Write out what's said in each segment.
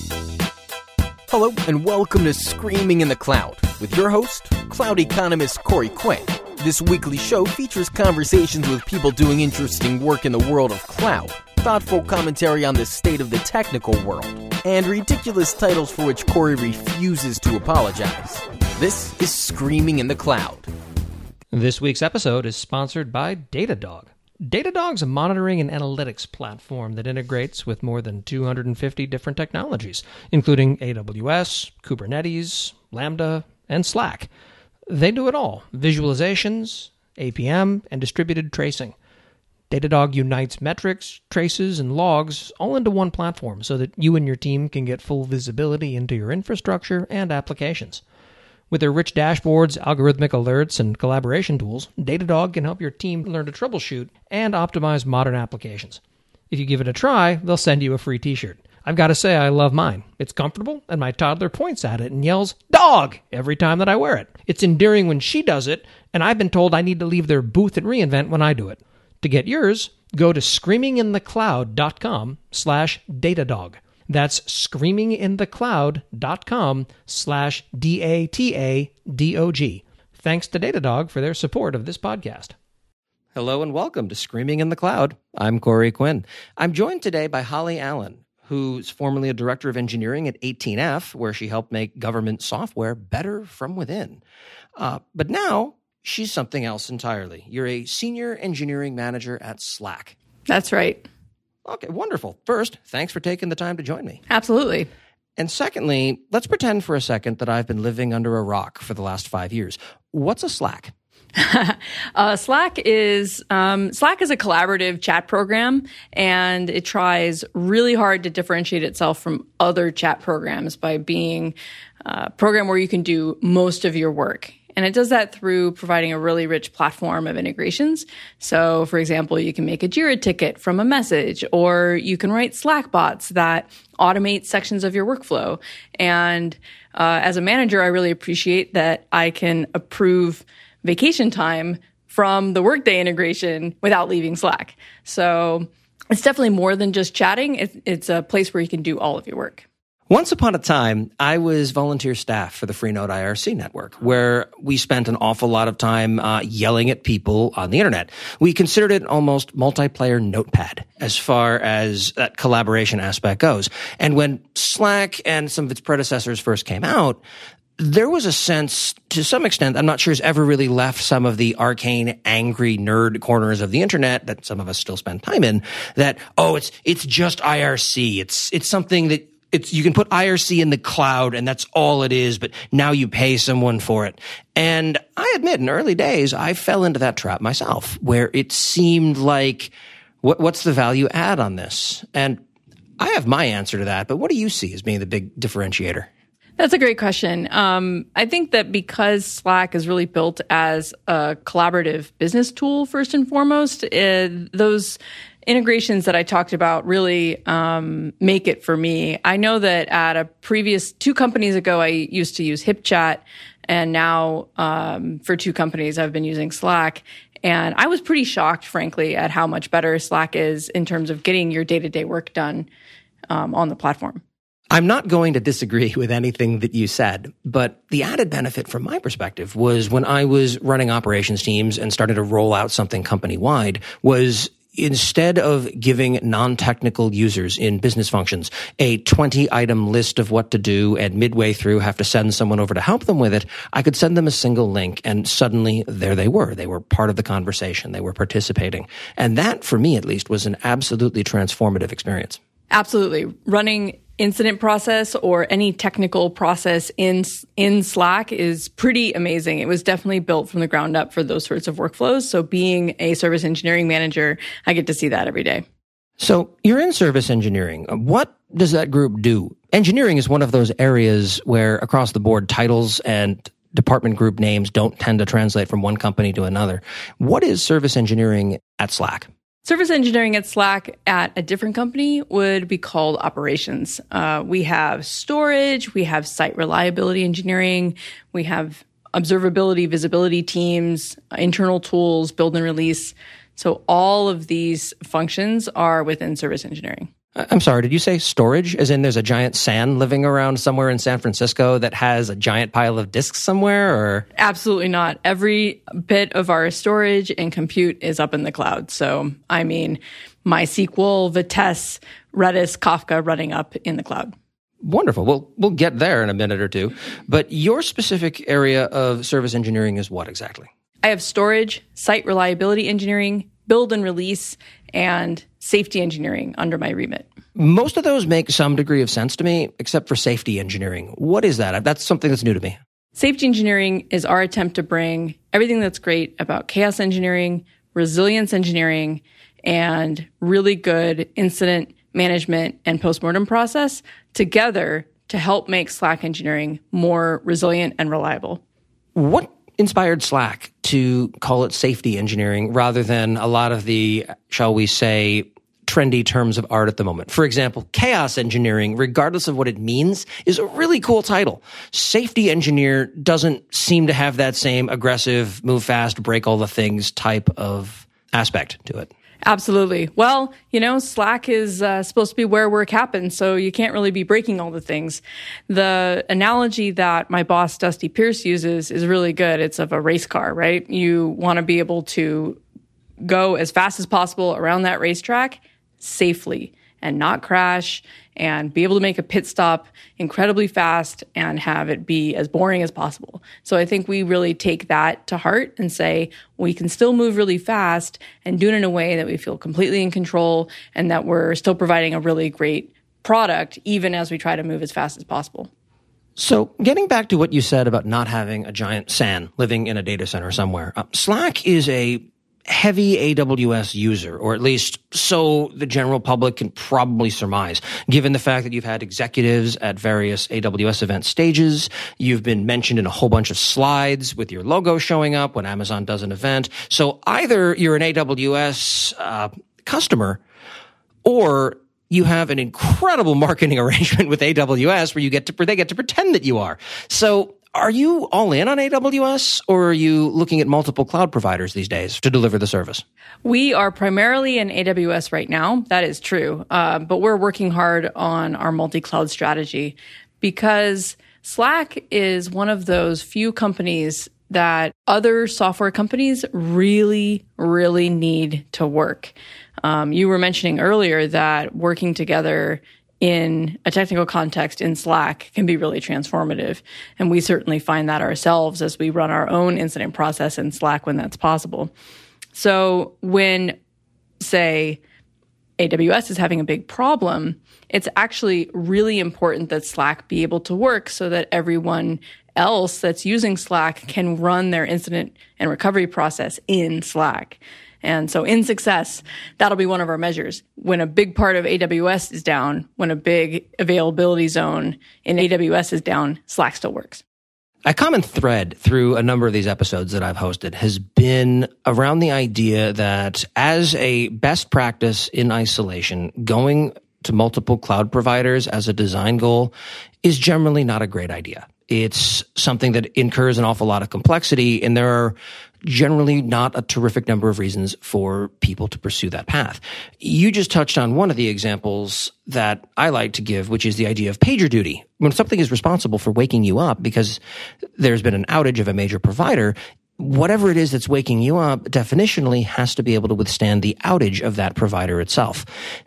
Hello, and welcome to Screaming in the Cloud, with your host, cloud economist Corey Quinn. This weekly show features conversations with people doing interesting work in the world of cloud, thoughtful commentary on the state of the technical world, and ridiculous titles for which Corey refuses to apologize. This is Screaming in the Cloud. This week's episode is sponsored by Datadog. Datadog's a monitoring and analytics platform that integrates with more than 250 different technologies, including AWS, Kubernetes, Lambda, and Slack. They do it all: visualizations, APM, and distributed tracing. Datadog unites metrics, traces, and logs all into one platform so that you and your team can get full visibility into your infrastructure and applications. With their rich dashboards, algorithmic alerts, and collaboration tools, Datadog can help your team learn to troubleshoot and optimize modern applications. If you give it a try, they'll send you a free t-shirt. I've got to say I love mine. It's comfortable, and my toddler points at it and yells, "Dog!" every time that I wear it. It's endearing when she does it, and I've been told I need to leave their booth at reInvent when I do it. To get yours, go to screaminginthecloud.com/Datadog. That's screaminginthecloud.com/DATADOG. Thanks to Datadog for their support of this podcast. Hello and welcome to Screaming in the Cloud. I'm Corey Quinn. I'm joined today by Holly Allen, who's formerly a director of engineering at 18F, where she helped make government software better from within. But now she's something else entirely. You're a senior engineering manager at Slack. That's right. Okay, wonderful. First, thanks for taking the time to join me. Absolutely. And secondly, let's pretend for a second that I've been living under a rock for the last 5 years. What's a Slack? Slack is a collaborative chat program, and it tries really hard to differentiate itself from other chat programs by being a program where you can do most of your work. And it does that through providing a really rich platform of integrations. So, for example, you can make a Jira ticket from a message, or you can write Slack bots that automate sections of your workflow. And as a manager, I really appreciate that I can approve vacation time from the Workday integration without leaving Slack. So it's definitely more than just chatting. It's a place where you can do all of your work. Once upon a time, I was volunteer staff for the Freenode IRC network, where we spent an awful lot of time yelling at people on the internet. We considered it almost multiplayer Notepad as far as that collaboration aspect goes. And when Slack and some of its predecessors first came out, there was a sense, to some extent, I'm not sure has ever really left some of the arcane, angry nerd corners of the internet that some of us still spend time in, that, it's just IRC. It's something that you can put IRC in the cloud and that's all it is, but now you pay someone for it. And I admit, in early days, I fell into that trap myself, where it seemed like, what's the value add on this? And I have my answer to that, but what do you see as being the big differentiator? That's a great question. I think that because Slack is really built as a collaborative business tool, first and foremost, those integrations that I talked about really make it for me. I know that at a previous 2 companies ago, I used to use HipChat, and now for 2 companies, I've been using Slack. And I was pretty shocked, frankly, at how much better Slack is in terms of getting your day-to-day work done on the platform. I'm not going to disagree with anything that you said, but the added benefit from my perspective was when I was running operations teams and started to roll out something company-wide was instead of giving non-technical users in business functions a 20-item list of what to do and midway through have to send someone over to help them with it, I could send them a single link and suddenly there they were. They were part of the conversation. They were participating. And that, for me at least, was an absolutely transformative experience. Absolutely. Running incident process or any technical process in Slack is pretty amazing. It was definitely built from the ground up for those sorts of workflows. So being a service engineering manager, I get to see that every day. So you're in service engineering. What does that group do? Engineering is one of those areas where across the board titles and department group names don't tend to translate from one company to another. What is service engineering at Slack? Service engineering at Slack at a different company would be called operations. We have storage, we have site reliability engineering, we have observability, visibility teams, internal tools, build and release. So all of these functions are within service engineering. I'm sorry, did you say storage? As in there's a giant SAN living around somewhere in San Francisco that has a giant pile of disks somewhere, or? Absolutely not. Every bit of our storage and compute is up in the cloud. So, I mean, MySQL, Vitess, Redis, Kafka running up in the cloud. Wonderful. We'll get there in a minute or two. But your specific area of service engineering is what exactly? I have storage, site reliability engineering, build and release, and safety engineering under my remit. Most of those make some degree of sense to me, except for safety engineering. What is that? That's something that's new to me. Safety engineering is our attempt to bring everything that's great about chaos engineering, resilience engineering, and really good incident management and postmortem process together to help make Slack engineering more resilient and reliable. What inspired Slack to call it safety engineering rather than a lot of the, shall we say, trendy terms of art at the moment? For example, chaos engineering, regardless of what it means, is a really cool title. Safety engineer doesn't seem to have that same aggressive, move fast, break all the things type of aspect to it. Absolutely. Well, Slack is supposed to be where work happens, so you can't really be breaking all the things. The analogy that my boss, Dusty Pierce, uses is really good. It's of a race car, right? You want to be able to go as fast as possible around that racetrack safely and not crash and be able to make a pit stop incredibly fast and have it be as boring as possible. So I think we really take that to heart and say we can still move really fast and do it in a way that we feel completely in control and that we're still providing a really great product even as we try to move as fast as possible. So getting back to what you said about not having a giant SAN living in a data center somewhere, Slack is a heavy AWS user, or at least so the general public can probably surmise, given the fact that you've had executives at various AWS event stages. You've been mentioned in a whole bunch of slides with your logo showing up when Amazon does an event. So either you're an AWS customer, or you have an incredible marketing arrangement with AWS where they get to pretend that you are. So are you all in on AWS, or are you looking at multiple cloud providers these days to deliver the service? We are primarily in AWS right now. That is true. But we're working hard on our multi-cloud strategy because Slack is one of those few companies that other software companies really, really need to work. You were mentioning earlier that working together in a technical context in Slack can be really transformative. And we certainly find that ourselves as we run our own incident process in Slack when that's possible. So when, say, AWS is having a big problem, it's actually really important that Slack be able to work so that everyone else that's using Slack can run their incident and recovery process in Slack. And so in success, that'll be one of our measures. When a big part of AWS is down, when a big availability zone in AWS is down, Slack still works. A common thread through a number of these episodes that I've hosted has been around the idea that as a best practice in isolation, going to multiple cloud providers as a design goal is generally not a great idea. It's something that incurs an awful lot of complexity, and there are generally not a terrific number of reasons for people to pursue that path. You just touched on one of the examples that I like to give, which is the idea of PagerDuty. When something is responsible for waking you up because there's been an outage of a major provider, whatever it is that's waking you up definitionally has to be able to withstand the outage of that provider itself.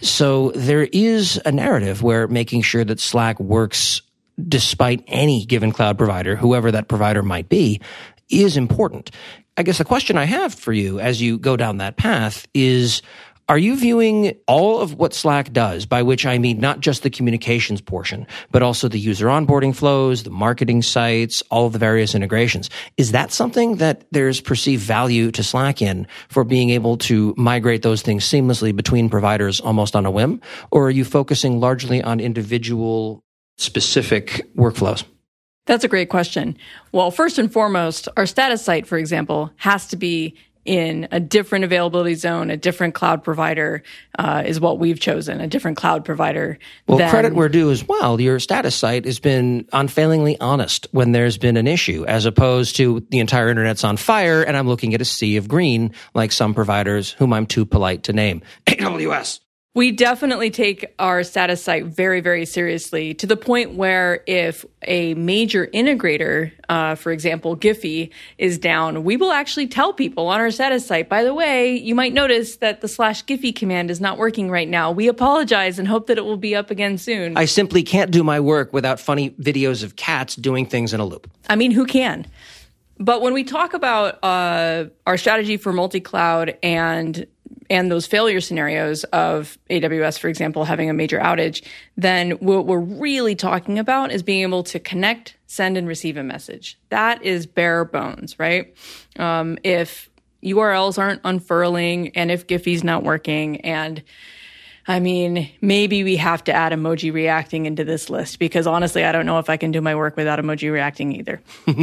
So there is a narrative where making sure that Slack works despite any given cloud provider, whoever that provider might be, is important. I guess the question I have for you as you go down that path is, are you viewing all of what Slack does, by which I mean not just the communications portion, but also the user onboarding flows, the marketing sites, all of the various integrations? Is that something that there's perceived value to Slack in for being able to migrate those things seamlessly between providers almost on a whim? Or are you focusing largely on individual specific workflows? That's a great question. Well, first and foremost, our status site, for example, has to be in a different availability zone, a different cloud provider is what we've chosen, a different cloud provider. Well, credit where due as well. Your status site has been unfailingly honest when there's been an issue, as opposed to the entire internet's on fire and I'm looking at a sea of green like some providers whom I'm too polite to name. AWS. We definitely take our status site very, very seriously, to the point where if a major integrator, for example, Giphy, is down, we will actually tell people on our status site, by the way, you might notice that the /Giphy command is not working right now. We apologize and hope that it will be up again soon. I simply can't do my work without funny videos of cats doing things in a loop. I mean, who can? But when we talk about our strategy for multi-cloud and those failure scenarios of AWS, for example, having a major outage, then what we're really talking about is being able to connect, send, and receive a message. That is bare bones, right? If URLs aren't unfurling and if Giphy's not working, and I mean, maybe we have to add emoji reacting into this list, because honestly, I don't know if I can do my work without emoji reacting either.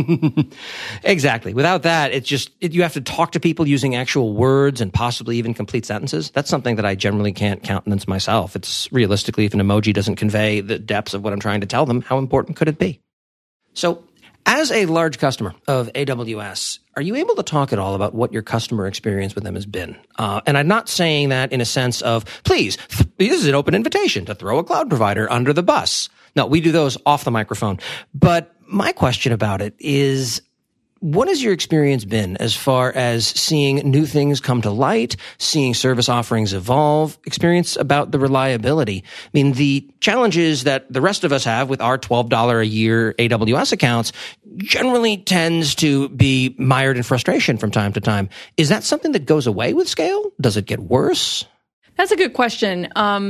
Exactly. Without that, you have to talk to people using actual words and possibly even complete sentences. That's something that I generally can't countenance myself. It's realistically, if an emoji doesn't convey the depths of what I'm trying to tell them, how important could it be? So, as a large customer of AWS, are you able to talk at all about what your customer experience with them has been? And I'm not saying that in a sense of, please, this is an open invitation to throw a cloud provider under the bus. No, we do those off the microphone. But my question about it is, what has your experience been as far as seeing new things come to light, seeing service offerings evolve, experience about the reliability? I mean, the challenges that the rest of us have with our $12 a year AWS accounts generally tends to be mired in frustration from time to time. Is that something that goes away with scale? Does it get worse? That's a good question.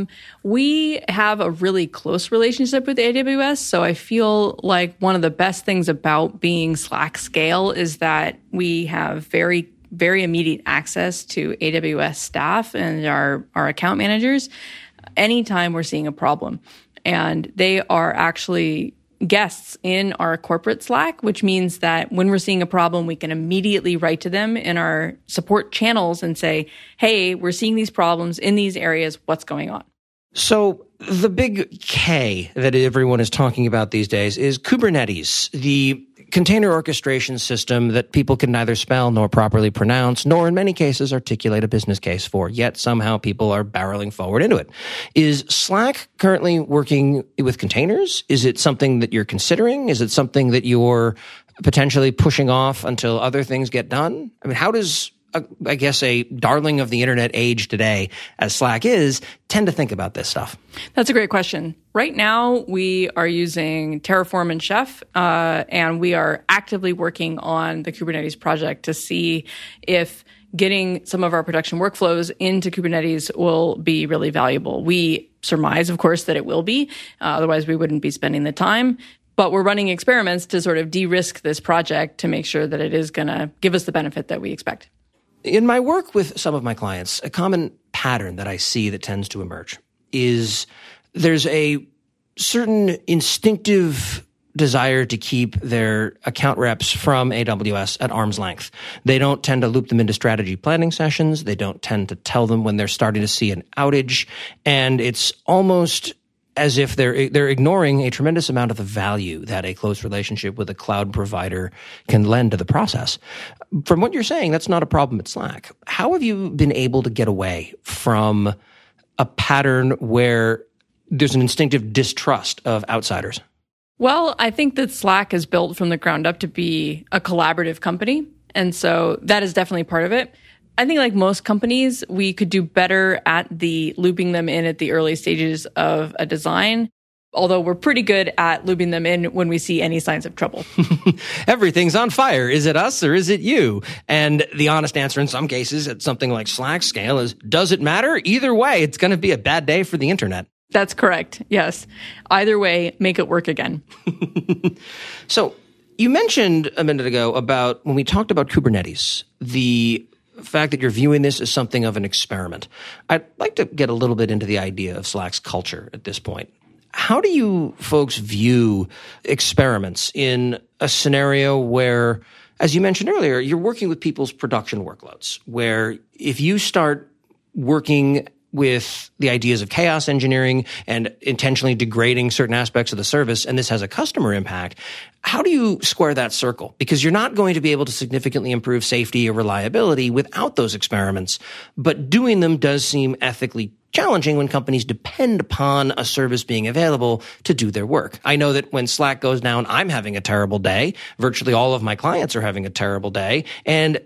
We have a really close relationship with AWS, so I feel like one of the best things about being Slack scale is that we have very, very immediate access to AWS staff and our account managers anytime we're seeing a problem. And they are actually guests in our corporate Slack, which means that when we're seeing a problem, we can immediately write to them in our support channels and say, hey, we're seeing these problems in these areas. What's going on? So the big K that everyone is talking about these days is Kubernetes, the container orchestration system that people can neither spell nor properly pronounce, nor in many cases articulate a business case for, yet somehow people are barreling forward into it. Is Slack currently working with containers? Is it something that you're considering? Is it something that you're potentially pushing off until other things get done? I mean, how does I guess a darling of the internet age today, as Slack is, tend to think about this stuff? That's a great question. Right now, we are using Terraform and Chef, and we are actively working on the Kubernetes project to see if getting some of our production workflows into Kubernetes will be really valuable. We surmise, of course, that it will be. Otherwise, we wouldn't be spending the time. But we're running experiments to sort of de-risk this project to make sure that it is going to give us the benefit that we expect. In my work with some of my clients, a common pattern that I see that tends to emerge is there's a certain instinctive desire to keep their account reps from AWS at arm's length. They don't tend to loop them into strategy planning sessions. They don't tend to tell them when they're starting to see an outage. And it's almost as if they're ignoring a tremendous amount of the value that a close relationship with a cloud provider can lend to the process. From what you're saying, that's not a problem at Slack. How have you been able to get away from a pattern where there's an instinctive distrust of outsiders? Well, I think that Slack is built from the ground up to be a collaborative company. And so that is definitely part of it. I think like most companies, we could do better at the looping them in at the early stages of a design, although we're pretty good at looping them in when we see any signs of trouble. Everything's on fire. Is it us or is it you? And the honest answer in some cases at something like Slack scale is, does it matter? Either way, it's going to be a bad day for the internet. That's correct. Yes. Either way, make it work again. So you mentioned a minute ago about when we talked about Kubernetes, the fact that you're viewing this as something of an experiment. I'd like to get a little bit into the idea of Slack's culture at this point. How do you folks view experiments in a scenario where, as you mentioned earlier, you're working with people's production workloads, where if you start working with the ideas of chaos engineering and intentionally degrading certain aspects of the service, and this has a customer impact, how do you square that circle? Because you're not going to be able to significantly improve safety or reliability without those experiments, but doing them does seem ethically challenging when companies depend upon a service being available to do their work. I know that when Slack goes down, I'm having a terrible day. Virtually all of my clients are having a terrible day. And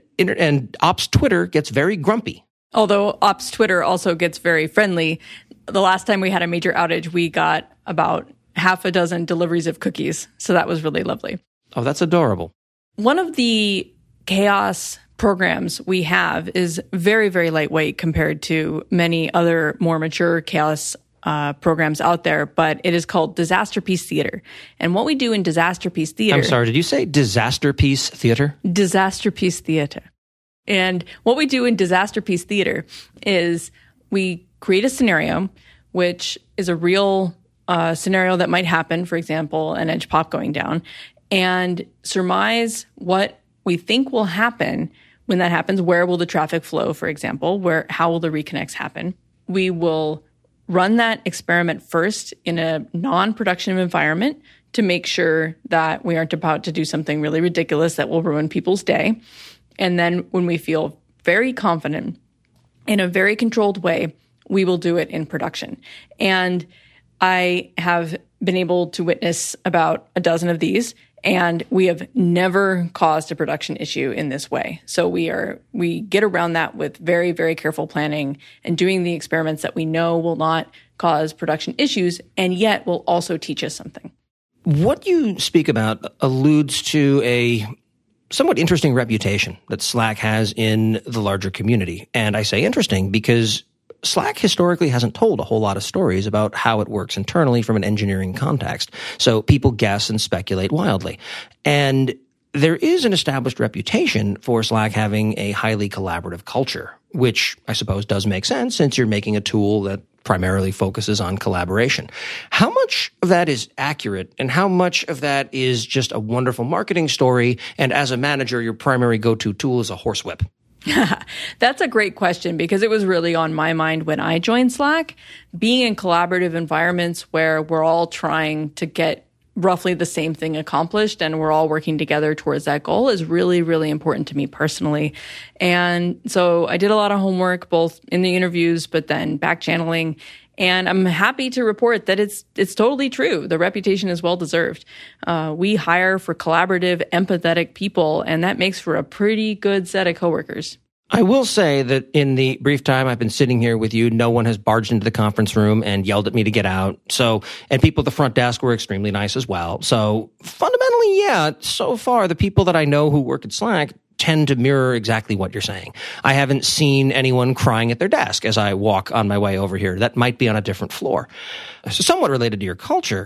Ops Twitter gets very grumpy. Although Ops Twitter also gets very friendly. The last time we had a major outage, we got about half a dozen deliveries of cookies. So that was really lovely. Oh, that's adorable. One of the chaos programs we have is very, very lightweight compared to many other more mature chaos programs out there, but it is called Disaster Piece Theater. And what we do in Disaster Piece Theater... I'm sorry, did you say Disaster Piece Theater? Disaster Piece Theater. And what we do in Disaster Piece Theater is we create a scenario, which is a real scenario that might happen, for example, an edge pop going down, and surmise what we think will happen when that happens. Where will the traffic flow, for example? How will the reconnects happen? We will run that experiment first in a non-production environment to make sure that we aren't about to do something really ridiculous that will ruin people's day. And then when we feel very confident in a very controlled way, we will do it in production. And I have been able to witness about a dozen of these, and we have never caused a production issue in this way. So we get around that with very, very careful planning and doing the experiments that we know will not cause production issues and yet will also teach us something. What you speak about alludes to a somewhat interesting reputation that Slack has in the larger community. And I say interesting because Slack historically hasn't told a whole lot of stories about how it works internally from an engineering context. So people guess and speculate wildly. And there is an established reputation for Slack having a highly collaborative culture, which I suppose does make sense since you're making a tool that primarily focuses on collaboration. How much of that is accurate and how much of that is just a wonderful marketing story? And as a manager, your primary go-to tool is a horsewhip? That's a great question because it was really on my mind when I joined Slack. Being in collaborative environments where we're all trying to get roughly the same thing accomplished and we're all working together towards that goal is really, really important to me personally. And so I did a lot of homework, both in the interviews, but then back channeling. And I'm happy to report that it's totally true. The reputation is well deserved. We hire for collaborative, empathetic people, and that makes for a pretty good set of coworkers. I will say that in the brief time I've been sitting here with you, no one has barged into the conference room and yelled at me to get out. And people at the front desk were extremely nice as well. So fundamentally, yeah, so far the people that I know who work at Slack tend to mirror exactly what you're saying. I haven't seen anyone crying at their desk as I walk on my way over here. That might be on a different floor. So somewhat related to your culture,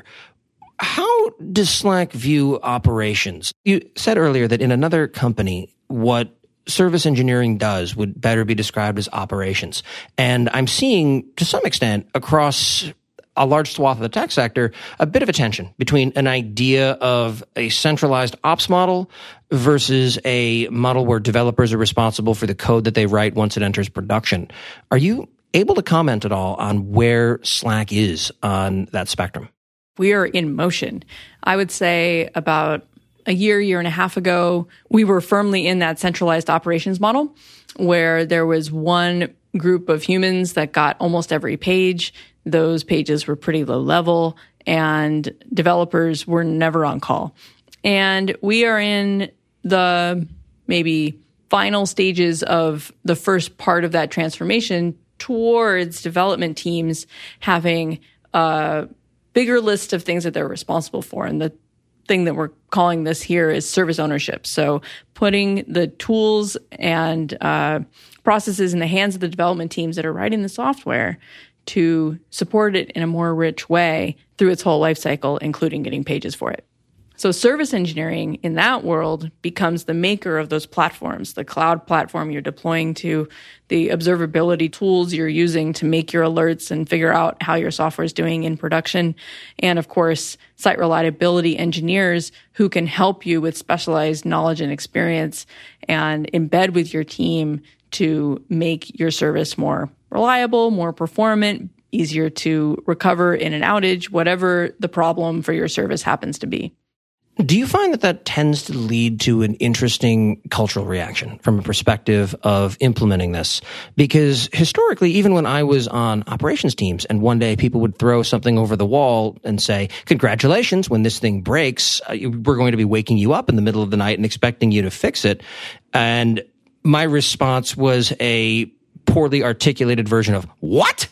how does Slack view operations? You said earlier that in another company, what service engineering does would better be described as operations. And I'm seeing, to some extent, across a large swath of the tech sector, a bit of a tension between an idea of a centralized ops model versus a model where developers are responsible for the code that they write once it enters production. Are you able to comment at all on where Slack is on that spectrum? We are in motion. I would say about a year and a half ago, we were firmly in that centralized operations model where there was one group of humans that got almost every page. Those pages were pretty low level and developers were never on call. And we are in the maybe final stages of the first part of that transformation towards development teams having a bigger list of things that they're responsible for. And the thing that we're calling this here is service ownership. So putting the tools and processes in the hands of the development teams that are writing the software to support it in a more rich way through its whole life cycle, including getting pages for it. So service engineering in that world becomes the maker of those platforms, the cloud platform you're deploying to, the observability tools you're using to make your alerts and figure out how your software is doing in production. And of course, site reliability engineers who can help you with specialized knowledge and experience and embed with your team to make your service more reliable, more performant, easier to recover in an outage, whatever the problem for your service happens to be. Do you find that that tends to lead to an interesting cultural reaction from a perspective of implementing this? Because historically, even when I was on operations teams and one day people would throw something over the wall and say, congratulations, when this thing breaks, we're going to be waking you up in the middle of the night and expecting you to fix it. And my response was a poorly articulated version of, what?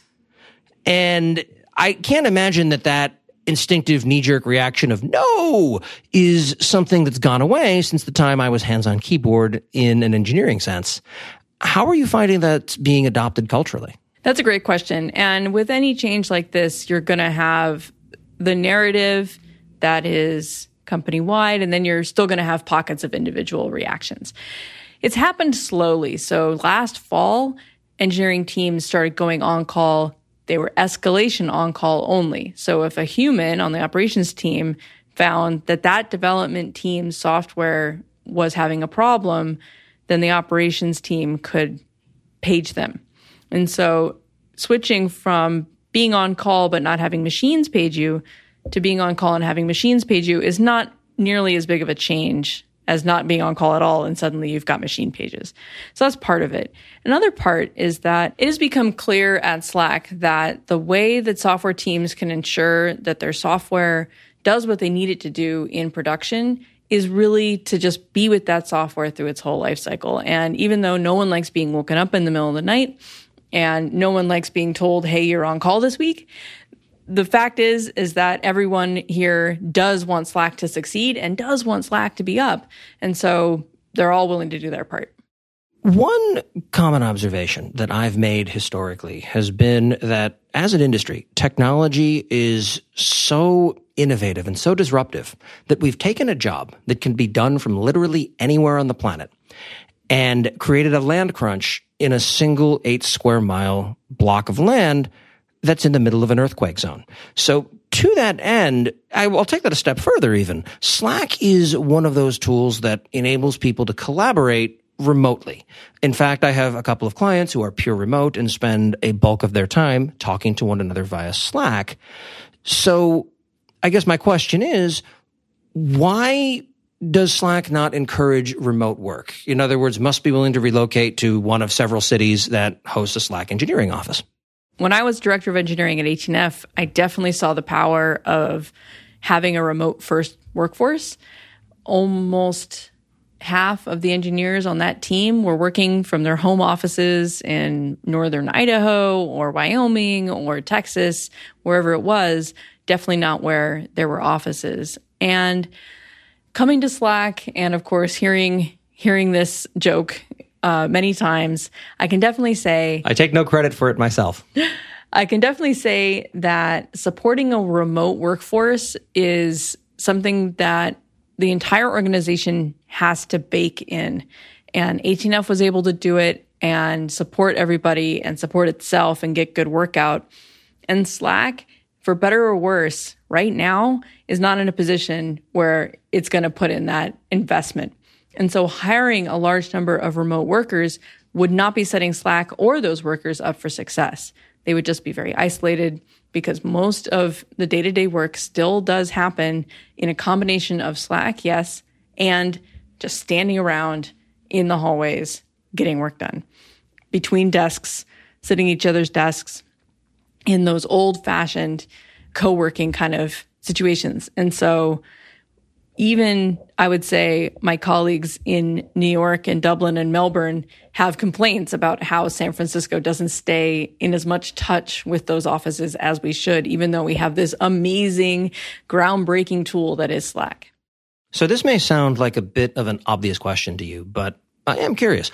And I can't imagine that instinctive knee-jerk reaction of no is something that's gone away since the time I was hands-on keyboard in an engineering sense. How are you finding that being adopted culturally? That's a great question. And with any change like this, you're going to have the narrative that is company-wide, and then you're still going to have pockets of individual reactions. It's happened slowly. So last fall, engineering teams started going on call. They were escalation on call only. So if a human on the operations team found that development team's software was having a problem, then the operations team could page them. And so switching from being on call but not having machines page you to being on call and having machines page you is not nearly as big of a change as not being on call at all, and suddenly you've got machine pages. So that's part of it. Another part is that it has become clear at Slack that the way that software teams can ensure that their software does what they need it to do in production is really to just be with that software through its whole life cycle. And even though no one likes being woken up in the middle of the night, and no one likes being told, hey, you're on call this week, the fact is that everyone here does want Slack to succeed and does want Slack to be up. And so they're all willing to do their part. One common observation that I've made historically has been that as an industry, technology is so innovative and so disruptive that we've taken a job that can be done from literally anywhere on the planet and created a land crunch in a single 8 square mile block of land that's in the middle of an earthquake zone. So to that end, I'll take that a step further even. Slack is one of those tools that enables people to collaborate remotely. In fact, I have a couple of clients who are pure remote and spend a bulk of their time talking to one another via Slack. So I guess my question is, why does Slack not encourage remote work? In other words, must be willing to relocate to one of several cities that host a Slack engineering office. When I was director of engineering at 18F, I definitely saw the power of having a remote first workforce. Almost half of the engineers on that team were working from their home offices in northern Idaho or Wyoming or Texas, wherever it was, definitely not where there were offices. And coming to Slack and, of course, hearing this joke many times, I can definitely say... I take no credit for it myself. I can definitely say that supporting a remote workforce is something that the entire organization has to bake in. And 18F was able to do it and support everybody and support itself and get good work out. And Slack, for better or worse, right now is not in a position where it's going to put in that investment. And so hiring a large number of remote workers would not be setting Slack or those workers up for success. They would just be very isolated because most of the day-to-day work still does happen in a combination of Slack, yes, and just standing around in the hallways getting work done. Between desks, sitting at each other's desks in those old-fashioned co-working kind of situations. And so even, I would say, my colleagues in New York and Dublin and Melbourne have complaints about how San Francisco doesn't stay in as much touch with those offices as we should, even though we have this amazing, groundbreaking tool that is Slack. So this may sound like a bit of an obvious question to you, but I am curious.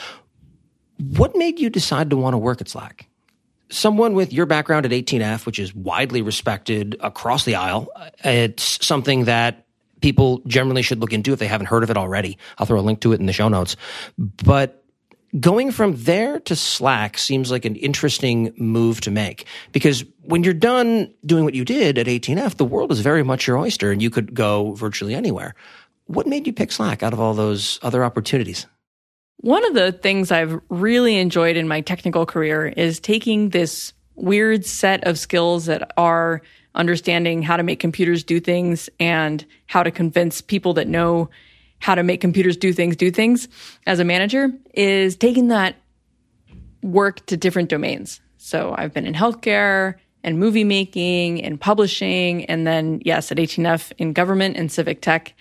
What made you decide to want to work at Slack? Someone with your background at 18F, which is widely respected across the aisle, it's something that people generally should look into if they haven't heard of it already. I'll throw a link to it in the show notes. But going from there to Slack seems like an interesting move to make, because when you're done doing what you did at 18F, the world is very much your oyster and you could go virtually anywhere. What made you pick Slack out of all those other opportunities? One of the things I've really enjoyed in my technical career is taking this weird set of skills that are understanding how to make computers do things and how to convince people that know how to make computers do things as a manager is taking that work to different domains. So I've been in healthcare and movie making and publishing, and then, yes, at 18F in government and civic tech.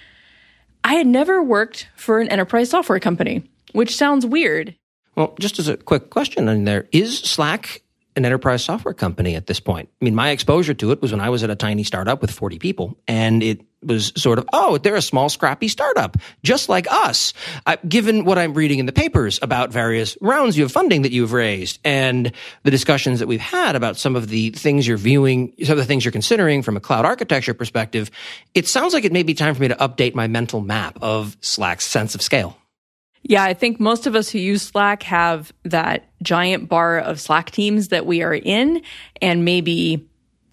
I had never worked for an enterprise software company, which sounds weird. Well, just as a quick question in there, is Slack an enterprise software company at this point? I mean, my exposure to it was when I was at a tiny startup with 40 people, and it was sort of, oh, they're a small, scrappy startup, just like us. Given what I'm reading in the papers about various rounds of funding that you've raised and the discussions that we've had about some of the things you're viewing, some of the things you're considering from a cloud architecture perspective, it sounds like it may be time for me to update my mental map of Slack's sense of scale. Yeah, I think most of us who use Slack have that giant bar of Slack teams that we are in, and maybe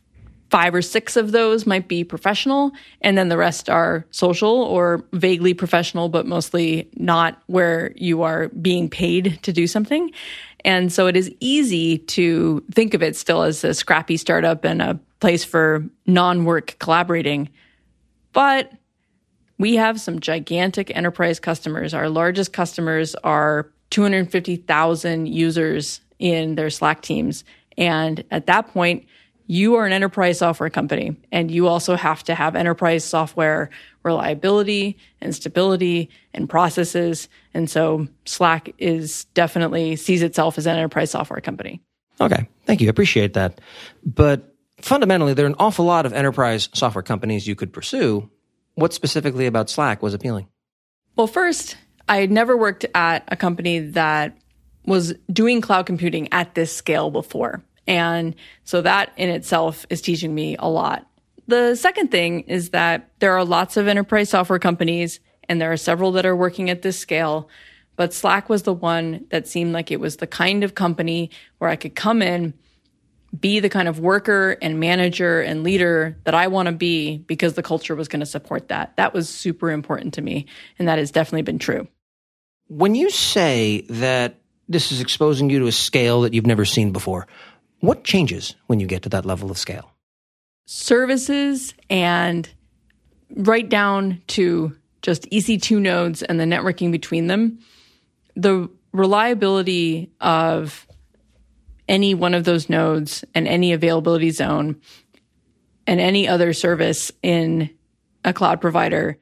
5 or 6 of those might be professional, and then the rest are social or vaguely professional, but mostly not where you are being paid to do something. And so it is easy to think of it still as a scrappy startup and a place for non-work collaborating. But we have some gigantic enterprise customers. Our largest customers are 250,000 users in their Slack teams. And at that point, you are an enterprise software company, and you also have to have enterprise software reliability and stability and processes. And so Slack is definitely sees itself as an enterprise software company. Okay. Thank you. I appreciate that. But fundamentally, there are an awful lot of enterprise software companies you could pursue. What specifically about Slack was appealing? Well, first, I had never worked at a company that was doing cloud computing at this scale before. And so that in itself is teaching me a lot. The second thing is that there are lots of enterprise software companies, and there are several that are working at this scale. But Slack was the one that seemed like it was the kind of company where I could come in, be the kind of worker and manager and leader that I want to be because the culture was going to support that. That was super important to me, and that has definitely been true. When you say that this is exposing you to a scale that you've never seen before, what changes when you get to that level of scale? Services and right down to just EC2 nodes and the networking between them. The reliability of any one of those nodes and any availability zone and any other service in a cloud provider.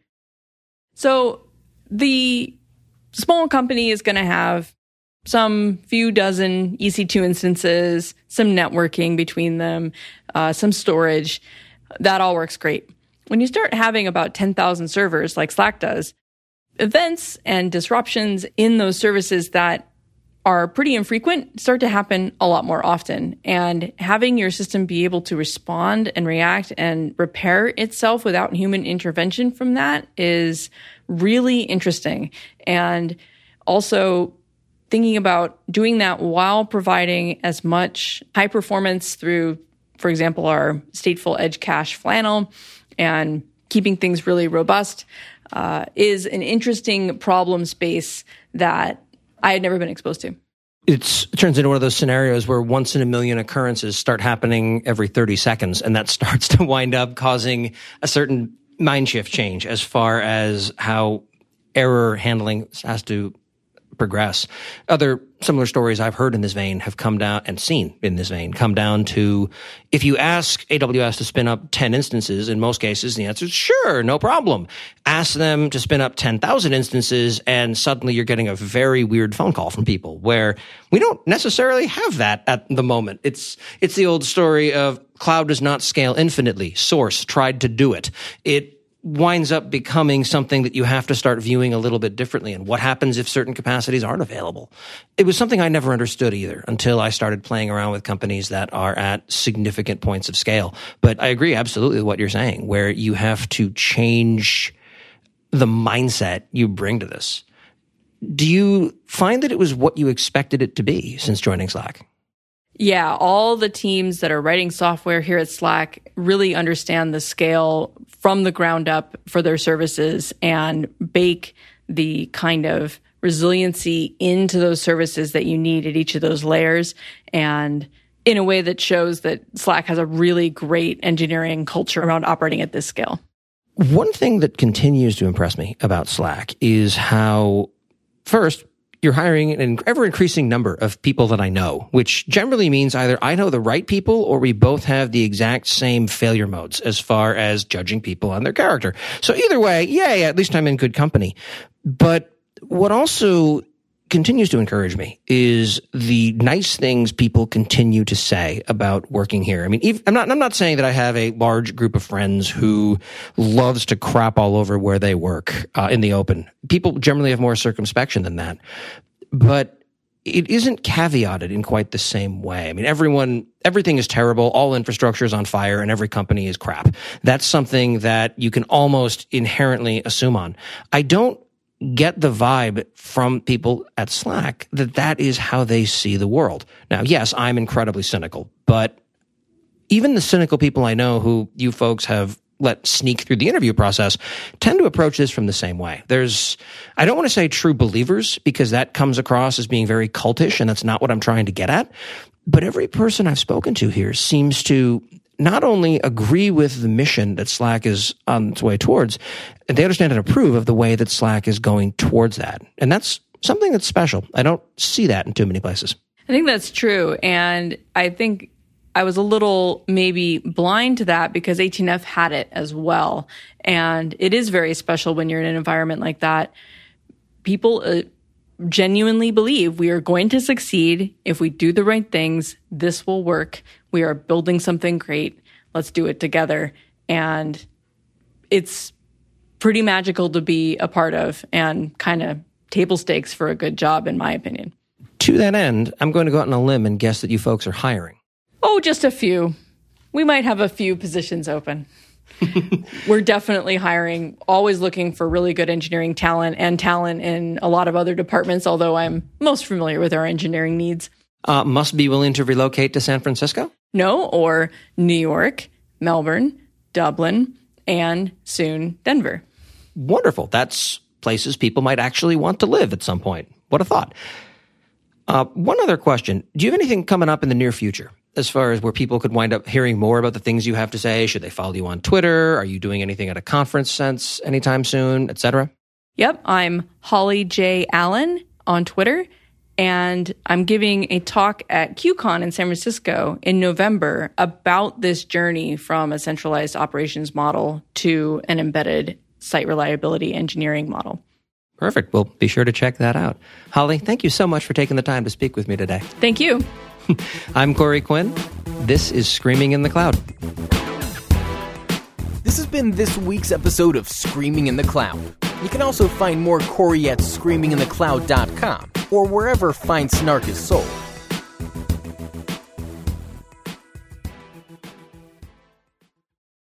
So the small company is going to have some few dozen EC2 instances, some networking between them, some storage. That all works great. When you start having about 10,000 servers like Slack does, events and disruptions in those services that are pretty infrequent start to happen a lot more often. And having your system be able to respond and react and repair itself without human intervention from that is really interesting. And also thinking about doing that while providing as much high performance through, for example, our stateful edge cache Flannel and keeping things really robust is an interesting problem space that I had never been exposed to. It turns into one of those scenarios where once in a million occurrences start happening every 30 seconds, and that starts to wind up causing a certain mind shift change as far as how error handling has to progress. Other similar stories I've heard in this vein have come down and seen in this vein come down to if you ask AWS to spin up 10 instances, in most cases, the answer is sure, no problem. Ask them to spin up 10,000 instances, and suddenly you're getting a very weird phone call from people where we don't necessarily have that at the moment. It's the old story of cloud does not scale infinitely. Source tried to do it. It winds up becoming something that you have to start viewing a little bit differently. And what happens if certain capacities aren't available? It was something I never understood either until I started playing around with companies that are at significant points of scale. But I agree absolutely with what you're saying, where you have to change the mindset you bring to this. Do you find that it was what you expected it to be since joining Slack? Yeah, all the teams that are writing software here at Slack really understand the scale from the ground up for their services and bake the kind of resiliency into those services that you need at each of those layers. And in a way that shows that Slack has a really great engineering culture around operating at this scale. One thing that continues to impress me about Slack is how, first, you're hiring an ever-increasing number of people that I know, which generally means either I know the right people or we both have the exact same failure modes as far as judging people on their character. So either way, yeah, at least I'm in good company. But what also continues to encourage me is the nice things people continue to say about working here. I mean, I'm not saying that I have a large group of friends who loves to crap all over where they work in the open. People generally have more circumspection than that, but it isn't caveated in quite the same way. I mean, everything is terrible. All infrastructure is on fire and every company is crap. That's something that you can almost inherently assume on. I don't get the vibe from people at Slack that is how they see the world. Now, yes, I'm incredibly cynical, but even the cynical people I know who you folks have let sneak through the interview process tend to approach this from the same way. I don't want to say true believers because that comes across as being very cultish and that's not what I'm trying to get at. But every person I've spoken to here seems to not only agree with the mission that Slack is on its way towards, they understand and approve of the way that Slack is going towards that. And that's something that's special. I don't see that in too many places. I think that's true. And I think I was a little maybe blind to that because 18F had it as well. And it is very special when you're in an environment like that. People genuinely believe we are going to succeed. If we do the right things, this will work. We are building something great. Let's do it together. And it's pretty magical to be a part of and kind of table stakes for a good job, in my opinion. To that end, I'm going to go out on a limb and guess that you folks are hiring. Oh, just a few. We might have a few positions open. We're definitely hiring, always looking for really good engineering talent and talent in a lot of other departments, although I'm most familiar with our engineering needs. Must be willing to relocate to San Francisco? No, or New York, Melbourne, Dublin, and soon Denver. Wonderful. That's places people might actually want to live at some point. What a thought. One other question. Do you have anything coming up in the near future as far as where people could wind up hearing more about the things you have to say? Should they follow you on Twitter? Are you doing anything at a conference sense anytime soon, etc.? Yep. I'm Holly J. Allen on Twitter. And I'm giving a talk at QCon in San Francisco in November about this journey from a centralized operations model to an embedded site reliability engineering model. Perfect. Well, be sure to check that out. Holly, thank you so much for taking the time to speak with me today. Thank you. I'm Corey Quinn. This is Screaming in the Cloud. This has been this week's episode of Screaming in the Cloud. You can also find more Corey at screaminginthecloud.com or wherever fine snark is sold.